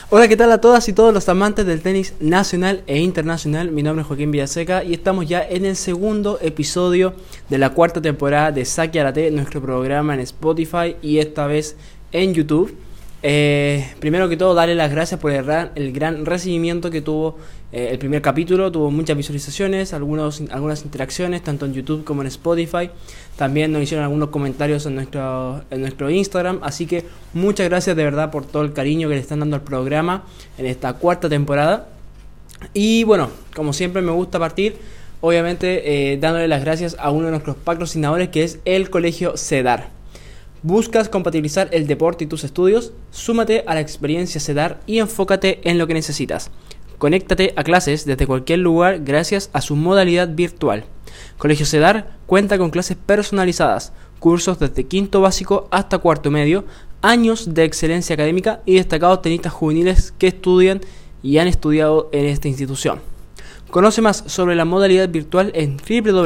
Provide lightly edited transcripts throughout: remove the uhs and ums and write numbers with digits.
Hola, ¿qué tal a todas y todos los amantes del tenis nacional e internacional? Mi nombre es Joaquín Villaseca y estamos ya en el segundo episodio de la cuarta temporada de Saque Arate, nuestro programa en Spotify y esta vez en YouTube. Primero que todo, darle las gracias por el gran recibimiento que tuvo el primer capítulo. Tuvo muchas visualizaciones, algunas interacciones, tanto en YouTube como en Spotify. También nos hicieron algunos comentarios en nuestro Instagram. Así que muchas gracias de verdad por todo el cariño que le están dando al programa en esta cuarta temporada. Y bueno, como siempre me gusta partir, obviamente, dándole las gracias a uno de nuestros patrocinadores, que es el Colegio CEDAR. ¿Buscas compatibilizar el deporte y tus estudios? Súmate a la experiencia CEDAR y enfócate en lo que necesitas. Conéctate a clases desde cualquier lugar gracias a su modalidad virtual. Colegio CEDAR cuenta con clases personalizadas, cursos desde quinto básico hasta cuarto medio, años de excelencia académica y destacados tenistas juveniles que estudian y han estudiado en esta institución. Conoce más sobre la modalidad virtual en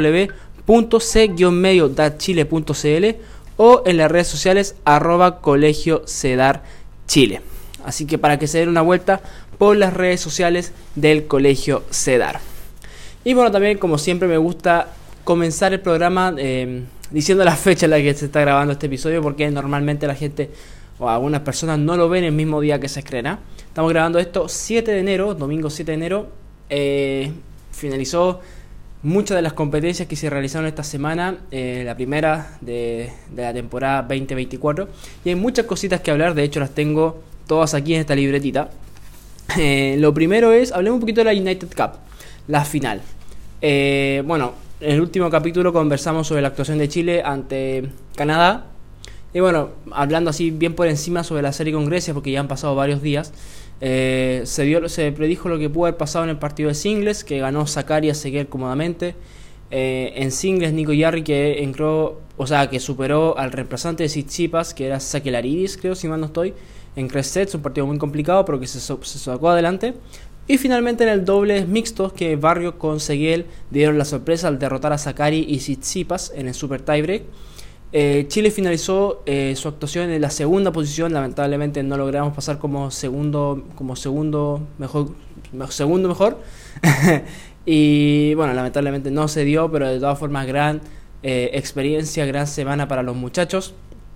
www.c-medio-chile.cl o en las redes sociales @Colegio CEDAR Chile. Así que para que se den una vuelta por las redes sociales del Colegio CEDAR. Y bueno, también como siempre me gusta comenzar el programa diciendo la fecha en la que se está grabando este episodio, porque normalmente la gente o algunas personas no lo ven el mismo día que se estrena. Estamos grabando esto 7 de enero, domingo 7 de enero. Finalizó muchas de las competencias que se realizaron esta semana, la primera de la temporada 2024, y hay muchas cositas que hablar. De hecho las tengo todas aquí en esta libretita. Lo primero es, hablemos un poquito de la United Cup, la final. Bueno, en el último capítulo conversamos sobre la actuación de Chile ante Canadá, y bueno, hablando así bien por encima sobre la serie con Grecia, porque ya han pasado varios días. Se predijo lo que pudo haber pasado en el partido de singles, que ganó Zakaria Seguel cómodamente. En singles, Nico Yarri que superó al reemplazante de Tsitsipas, que era Sakellarides, creo, si mal no estoy, en 3 sets, un partido muy complicado, pero que se sacó adelante. Y finalmente en el dobles mixtos, que Barrios con Seguel dieron la sorpresa al derrotar a Sakkari y Tsitsipas en el super tiebreak. Chile finalizó su actuación en la segunda posición. Lamentablemente no logramos pasar como segundo mejor y bueno, lamentablemente no se dio, pero de todas formas gran experiencia, gran semana para los muchachos.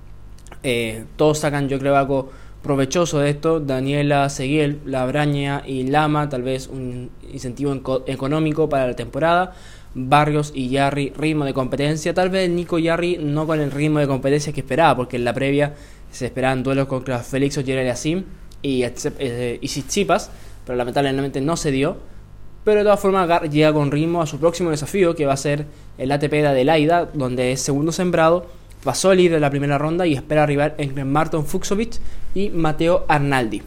Todos sacan, yo creo, algo provechoso de esto. Daniela, Seguel, Labraña y Lama, tal vez un incentivo económico para la temporada. Barrios y Yarri, ritmo de competencia. Tal vez Nico Yarri no con el ritmo de competencia que esperaba, porque en la previa se esperaban duelos contra Félix Auger-Aliassime y Tsitsipas, pero lamentablemente no se dio. Pero de todas formas llega con ritmo a su próximo desafío, que va a ser el ATP de Adelaida, donde es segundo sembrado. Pasó el líder de la primera ronda y espera arribar entre Marton Fucsovics y Matteo Arnaldi.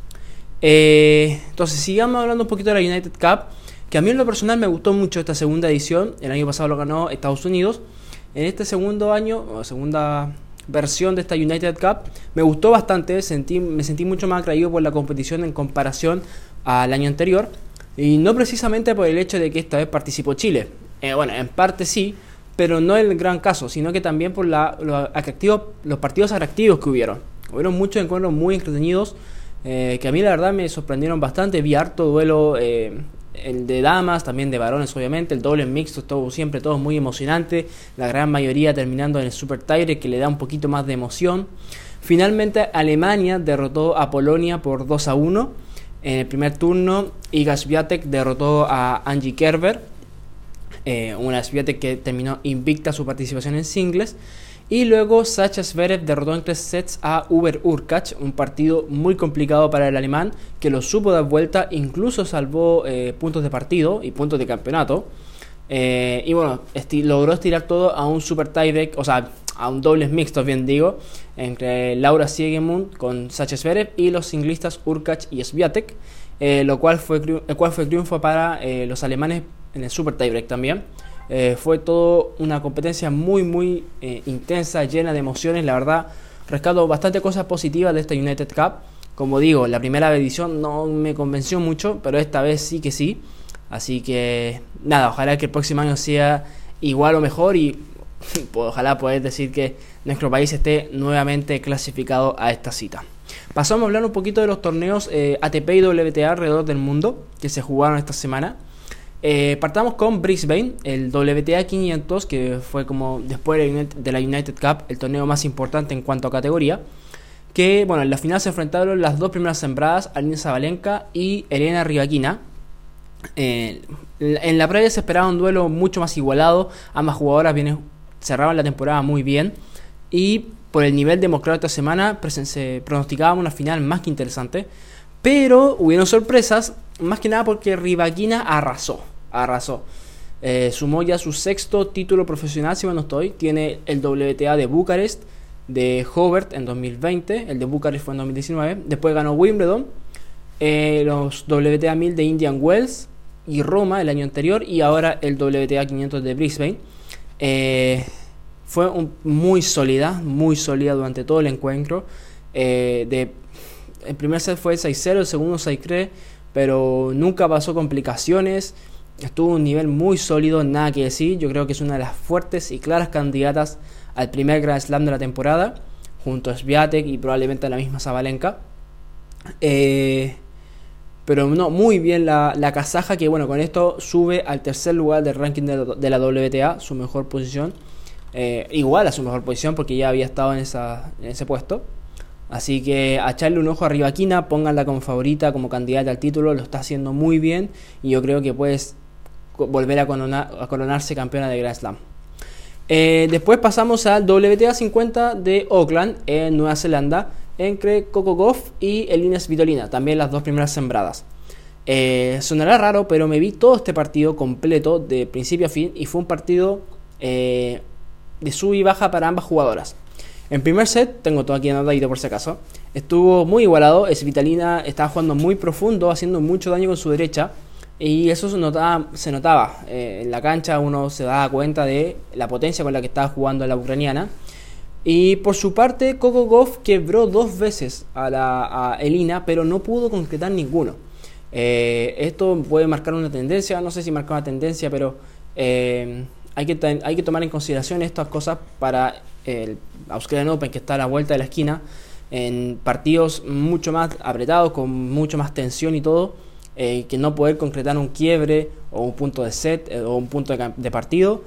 Entonces sigamos hablando un poquito de la United Cup, que a mí en lo personal me gustó mucho esta segunda edición. El año pasado lo ganó Estados Unidos. En este segundo año, o segunda versión de esta United Cup, me gustó bastante. Me sentí mucho más atraído por la competición en comparación al año anterior. Y no precisamente por el hecho de que esta vez participó Chile. Bueno, en parte sí, pero no el gran caso, sino que también por los partidos atractivos que hubieron. Hubieron muchos encuentros muy entretenidos, que a mí la verdad me sorprendieron bastante. Vi harto duelo, el de damas, también de varones obviamente, el doble mixto, siempre todo muy emocionante, la gran mayoría terminando en el super tiebreak, que le da un poquito más de emoción. Finalmente Alemania derrotó a Polonia por 2-1 en el primer turno. Iga Swiatek derrotó a Angie Kerber, una Swiatek que terminó invicta su participación en singles. Y luego Sasha Zverev derrotó en 3 sets a Hubert Hurkacz, un partido muy complicado para el alemán, que lo supo dar vuelta, incluso salvó puntos de partido y puntos de campeonato. Y bueno, logró estirar todo a un super tiebreak, o sea, a un dobles mixtos, bien digo, entre Laura Siegemund con Sasha Zverev y los singlistas Hurkacz y Swiatek, el cual fue triunfo para los alemanes en el super tiebreak también. Fue todo una competencia muy intensa, llena de emociones. La verdad, rescato bastante cosas positivas de esta United Cup. Como digo, la primera edición no me convenció mucho, pero esta vez sí que sí. Así que nada, ojalá que el próximo año sea igual o mejor y ojalá poder decir que nuestro país esté nuevamente clasificado a esta cita. Pasamos a hablar un poquito de los torneos ATP y WTA alrededor del mundo que se jugaron esta semana. Partamos con Brisbane, el WTA 500, que fue como después de la United Cup el torneo más importante en cuanto a categoría. Que bueno, en la final se enfrentaron las dos primeras sembradas, Aryna Sabalenka y Elena Rybakina. En la previa se esperaba un duelo mucho más igualado, ambas jugadoras cerraban la temporada muy bien y por el nivel demostrado esta semana se pronosticaba una final más que interesante, pero hubieron sorpresas, más que nada porque Rybakina arrasó. Sumó ya su sexto título profesional, si mal no estoy. Tiene el WTA de Bucarest, de Hobart en 2020, el de Bucarest fue en 2019, después ganó Wimbledon, los WTA 1000 de Indian Wells y Roma el año anterior, y ahora el WTA 500 de Brisbane. Fue muy sólida durante todo el encuentro. El primer set fue 6-0, el segundo 6-3, pero nunca pasó complicaciones. Estuvo a un nivel muy sólido, nada que decir. Yo creo que es una de las fuertes y claras candidatas al primer Grand Slam de la temporada, junto a Swiatek y probablemente a la misma Sabalenka. Pero no, muy bien la kazaja, que bueno, con esto sube al tercer lugar del ranking de la WTA, su mejor posición. Igual a su mejor posición porque ya había estado en ese puesto. Así que a echarle un ojo a Rybakina, pónganla como favorita, como candidata al título, lo está haciendo muy bien y yo creo que puedes volver a coronarse campeona de Grand Slam. Después pasamos al WTA 50 de Auckland, en Nueva Zelanda, entre Coco Gauff y Elina Svitolina, también las dos primeras sembradas. Sonará raro, pero me vi todo este partido completo de principio a fin y fue un partido de sub y baja para ambas jugadoras. En primer set, tengo todo aquí anotadito por si acaso, estuvo muy igualado. Svitolina estaba jugando muy profundo, haciendo mucho daño con su derecha, y eso se notaba en la cancha. Uno se daba cuenta de la potencia con la que estaba jugando la ucraniana. Y por su parte, Coco Gauff quebró dos veces a Elina, pero no pudo concretar ninguno. Esto puede marcar una tendencia, no sé si marca una tendencia, pero hay que tomar en consideración estas cosas para el Australian Open, que está a la vuelta de la esquina, en partidos mucho más apretados, con mucho más tensión y todo, que no poder concretar un quiebre o un punto de set o un punto de partido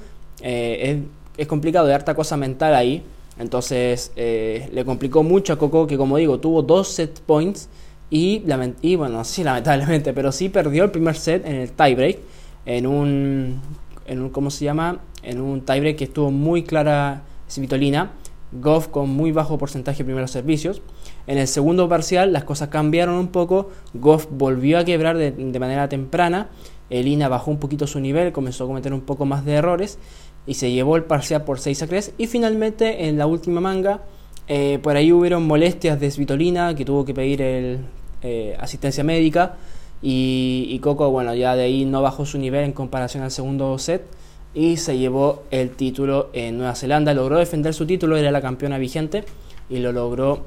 es complicado, de harta cosa mental ahí. Entonces le complicó mucho a Coco, que como digo, tuvo dos set points y bueno, sí, lamentablemente, pero sí perdió el primer set en el tiebreak, en un ¿cómo se llama? En un tiebreak que estuvo muy clara Svitolina. Gauff con muy bajo porcentaje de primeros servicios. En el segundo parcial las cosas cambiaron un poco. Gauff volvió a quebrar de manera temprana. Elina bajó un poquito su nivel, comenzó a cometer un poco más de errores y se llevó el parcial por 6-3. Y finalmente en la última manga, por ahí hubieron molestias de Svitolina, que tuvo que pedir asistencia médica, y Coco, bueno, ya de ahí no bajó su nivel en comparación al segundo set y se llevó el título en Nueva Zelanda. Logró defender su título, era la campeona vigente, y logró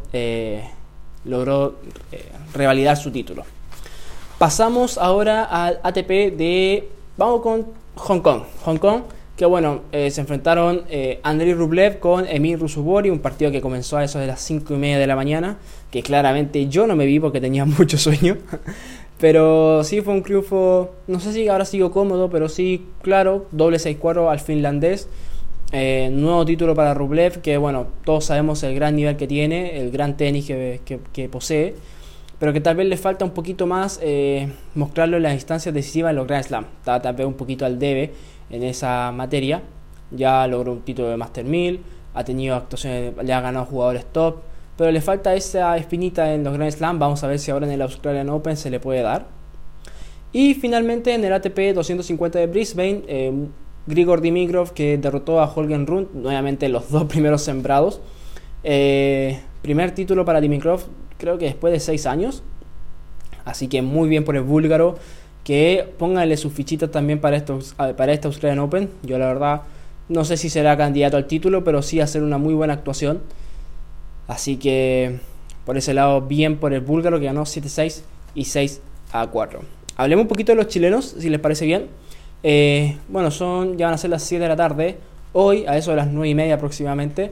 revalidar su título. Pasamos ahora al ATP vamos con Hong Kong, que bueno, se enfrentaron Andrei Rublev con Emil Ruusuvuori, un partido que comenzó a eso de las 5:30 de la mañana, que claramente yo no me vi porque tenía mucho sueño. Pero sí fue un triunfo, no sé si ahora sigo cómodo, pero sí, claro, doble 6-4 al finlandés. Nuevo título para Rublev, que bueno, todos sabemos el gran nivel que tiene, el gran tenis que posee, pero que tal vez le falta un poquito más mostrarlo en las instancias decisivas en los Grand Slam. Está tal vez un poquito al debe en esa materia. Ya logró un título de Master 1000, ha tenido actuaciones, le ha ganado jugadores top, pero le falta esa espinita en los Grand Slam. Vamos a ver si ahora en el Australian Open se le puede dar. Y finalmente en el ATP 250 de Brisbane, Grigor Dimitrov, que derrotó a Holger Rune, nuevamente los dos primeros sembrados. Primer título para Dimitrov, creo que después de 6 años. Así que muy bien por el búlgaro, que pónganle sus fichitas también para este Australian Open. Yo la verdad no sé si será candidato al título, pero sí hacer una muy buena actuación. Así que por ese lado bien por el búlgaro, que ganó 7-6 y 6-4. Hablemos un poquito de los chilenos, si les parece bien. Bueno, ya van a ser las 7 de la tarde. Hoy, a eso de las 9:30 aproximadamente,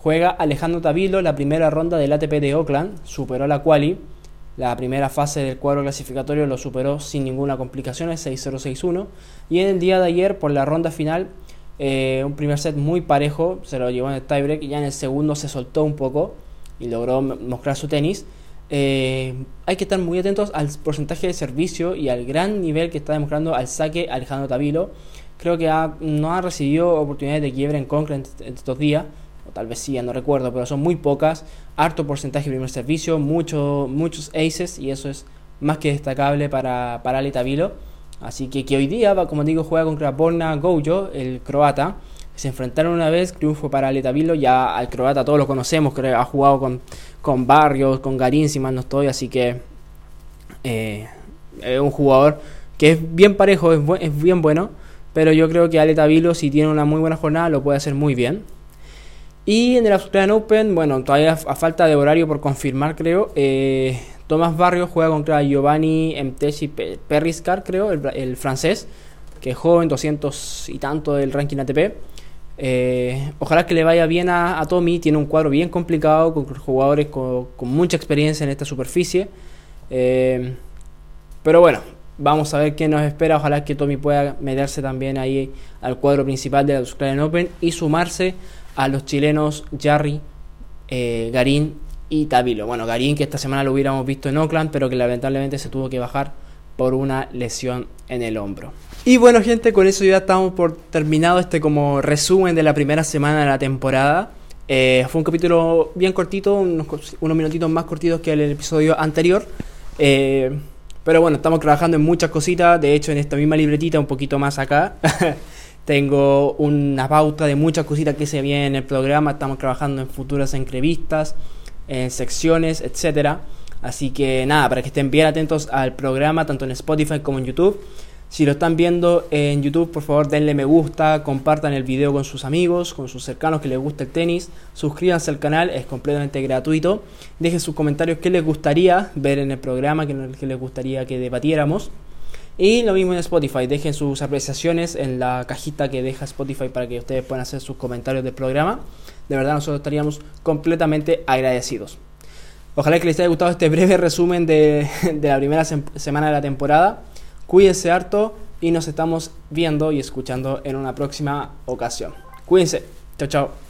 juega Alejandro Tavilo la primera ronda del ATP de Auckland, superó la quali, la primera fase del cuadro clasificatorio lo superó sin ninguna complicación, 6-0, 6-1, y en el día de ayer por la ronda final, un primer set muy parejo, se lo llevó en el tiebreak, y ya en el segundo se soltó un poco y logró mostrar su tenis. Hay que estar muy atentos al porcentaje de servicio y al gran nivel que está demostrando al saque Alejandro Tavilo. Creo que no ha recibido oportunidades de quiebre en concreto en estos días, o tal vez sí, ya no recuerdo, pero son muy pocas. Harto porcentaje de primer servicio, muchos aces, y eso es más que destacable para Ale Tavilo. Así que hoy día, como digo, juega contra Borna Gojo, el croata. Se enfrentaron una vez, triunfo para Ale Tavilo. Ya al croata todos lo conocemos, creo que ha jugado con Barrios, con Garín, si mal no estoy. Así que es un jugador que es bien parejo, es bien bueno. Pero yo creo que Ale Tavilo, si tiene una muy buena jornada, lo puede hacer muy bien. Y en el Australian Open, bueno, todavía a falta de horario por confirmar, creo. Tomás Barrios juega contra Giovanni Mtesi Perriscar, creo, el francés, que es joven, 200 y tanto del ranking ATP. Ojalá que le vaya bien a Tommy. Tiene un cuadro bien complicado con jugadores con mucha experiencia en esta superficie. Pero bueno, vamos a ver qué nos espera. Ojalá que Tommy pueda meterse también ahí al cuadro principal del Australian Open y sumarse a los chilenos Jarry, Garín y Tavilo. Bueno, Garín, que esta semana lo hubiéramos visto en Auckland, pero que lamentablemente se tuvo que bajar por una lesión en el hombro. Y bueno, gente, con eso ya estamos por terminado como resumen de la primera semana de la temporada. Fue un capítulo bien cortito, unos minutitos más cortitos que el episodio anterior. Pero bueno, estamos trabajando en muchas cositas. De hecho, en esta misma libretita, un poquito más acá, tengo una pauta de muchas cositas que se vienen en el programa. Estamos trabajando en futuras entrevistas, en secciones, etcétera. Así que nada, para que estén bien atentos al programa, tanto en Spotify como en YouTube. Si lo están viendo en YouTube, por favor denle me gusta, compartan el video con sus amigos, con sus cercanos que les gusta el tenis. Suscríbanse al canal, es completamente gratuito. Dejen sus comentarios qué les gustaría ver en el programa, qué les gustaría que debatiéramos. Y lo mismo en Spotify, dejen sus apreciaciones en la cajita que deja Spotify para que ustedes puedan hacer sus comentarios del programa. De verdad, nosotros estaríamos completamente agradecidos. Ojalá que les haya gustado este breve resumen de la primera semana de la temporada. Cuídense harto y nos estamos viendo y escuchando en una próxima ocasión. Cuídense. Chao, chao.